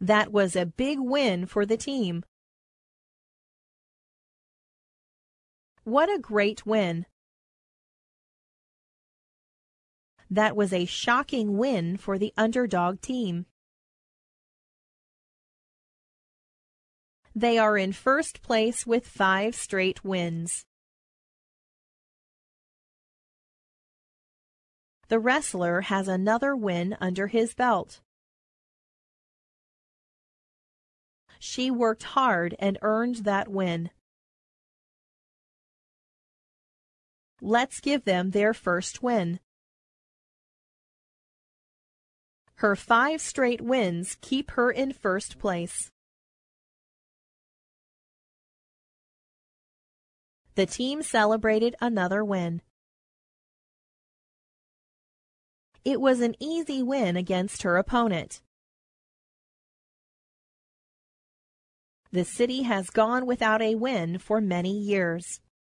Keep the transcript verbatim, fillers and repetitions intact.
That was a big win for the team. What a great win! That was a shocking win for the underdog team. They are in first place with five straight wins. The wrestler has another win under his belt. She worked hard and earned that win. Let's give them their first win. Her five straight wins keep her in first place. The team celebrated another win. It was an easy win against her opponent. The city has gone without a win for many years.